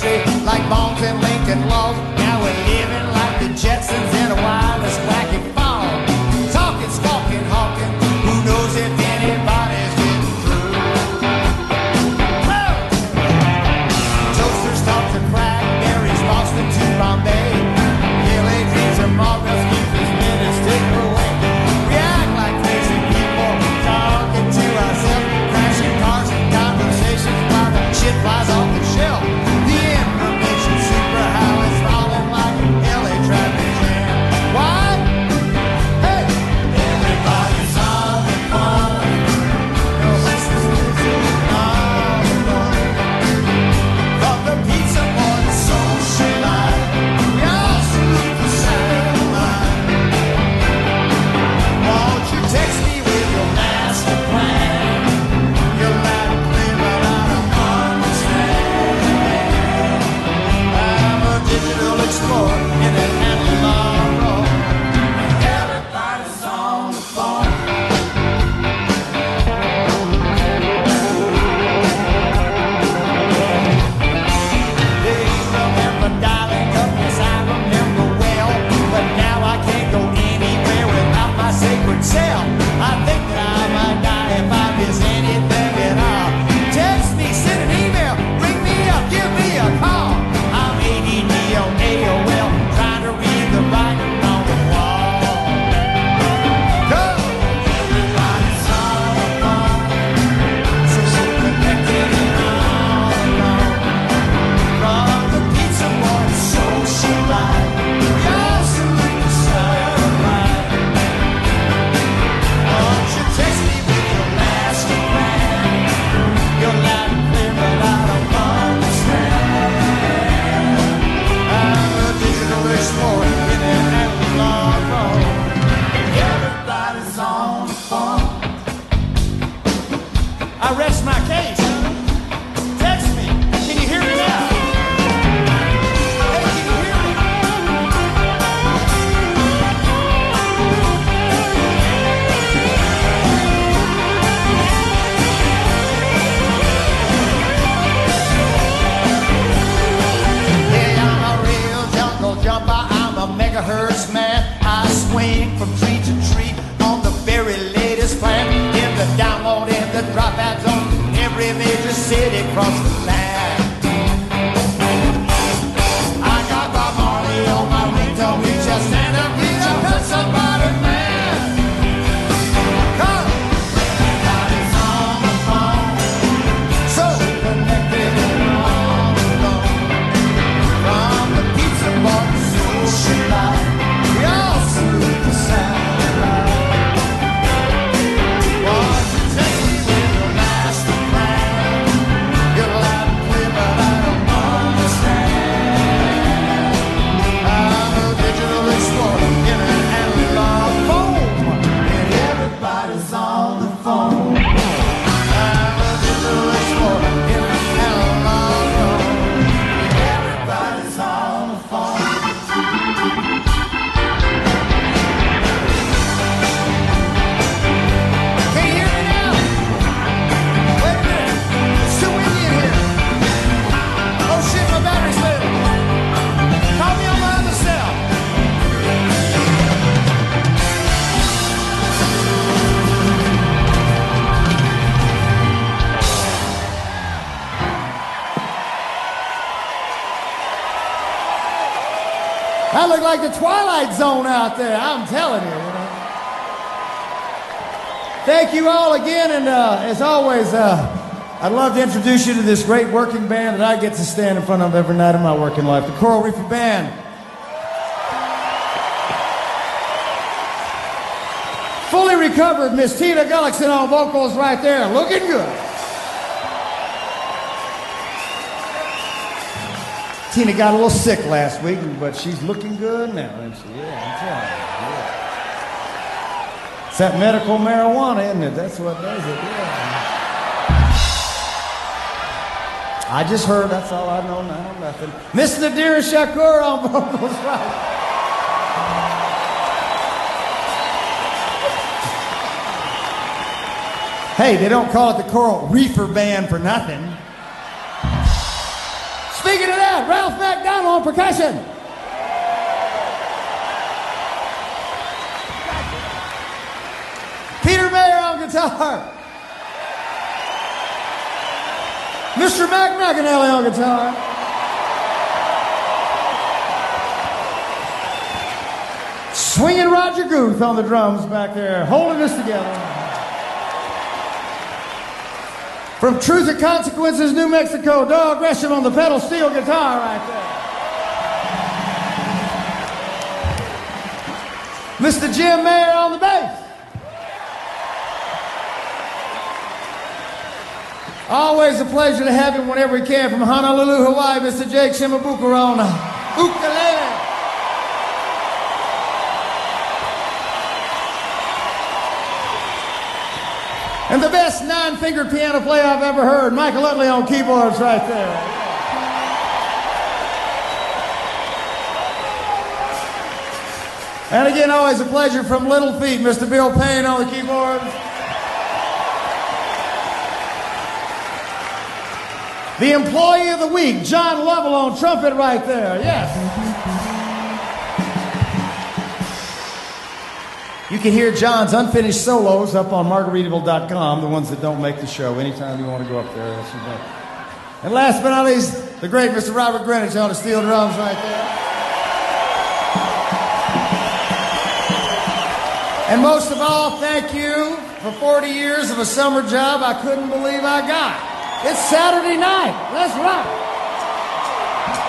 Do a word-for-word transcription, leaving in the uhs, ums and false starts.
country like Bones and Lincoln Logs. Now we're living like the Jetsons in a wireless wacky fall. Talking, stalking, hawking, who knows if anybody's getting through. Oh! Toasters talk to crackberries, Boston to Bombay. L A dreams of Margaret, keep his minutes stick away. We act like crazy people, talking to ourselves, crashing cars and conversations while the shit flies off the shelf. The information superhighway is falling like an L A traffic jam. Why? Hey! Everybody's on the phone. No listeners listening on the phone. From the pizza boy to social life, we all salute the satellite. Won't you text me with your master plan? You're loud and clear, but I don't understand. I'm a digital explorer in an analog role. Everybody's on the phone. They remember dialing up, yes I remember well. But now I can't go anywhere without my sacred self. I think that I might die if I miss anything at all. Text me, send an email, ring me up, give me a call. I'm A D D on A O L, trying to read the writing on the wall. Go! Everybody's on the phone, so connected and all alone. From the pizza boy to social life, we all salute the satellite. Won't you text me with your master plan? You're loud and clear, but I don't understand. I'm a digital explorer in an analog role. Everybody's on the phone. I rest my case. Text me. Can you hear me now? Hey, can you hear me? Yeah, I'm a real jungle jumper. I'm a megahertz man. I swing from tree to tree on the very latest plan. In the download, in the dropout zone, every major city across the land. I got Bob Marley on my ringtone. We just stand up, reach up, touch somebody, man. Come! Everybody's on the phone, so connected and all alone. From the pizza bar to social life, we all salute the satellite. Won't you text me with your master plan? You're loud and clear, but I don't understand. I'm a digital explorer in an analog phone, and everybody's on the phone. I'm a digital explorer in an analog phone, and everybody's on the phone. Can you hear me now? Wait a minute. It's too windy in here. Oh shit, my battery's failing. Call me on my other cell. I look like the Twilight Zone out there, I'm telling you. you know. Thank you all again, and uh, as always, uh, I'd love to introduce you to this great working band that I get to stand in front of every night of my working life, the Coral Reefer Band. Fully recovered, Miss Tina Gullickson on vocals right there, looking good. Tina got a little sick last week, but she's looking good now, isn't she? Yeah, I'm telling you. Yeah. It's that medical marijuana, isn't it? That's what does it, yeah. I just heard, that's all I know now, nothing. Miss Nadira Shakur on vocals, right? Hey, they don't call it the Coral Reefer Band for nothing. Speaking of that, Ralph McDonald on percussion. Peter Mayer on guitar. Mister Mac McAnally on guitar. Swinging Roger Guth on the drums back there, holding us together. From Truth or Consequences, New Mexico, Doug Gresham on the pedal steel guitar right there. Mister Jim Mayer on the bass. Always a pleasure to have him whenever he can from Honolulu, Hawaii, Mister Jake Shimabukuro on the ukulele. And the best nine-fingered piano player I've ever heard, Michael Utley on keyboards right there. And again, always a pleasure from Little Feat, Mister Bill Payne on the keyboards. The Employee of the Week, John Lovell on trumpet right there, yes. You can hear John's unfinished solos up on Margaritaville dot com, the ones that don't make the show, anytime you want to go up there. And last but not least, the great Mister Robert Greenwich on the steel drums right there. And most of all, thank you for forty years of a summer job I couldn't believe I got. It's Saturday night. Let's rock.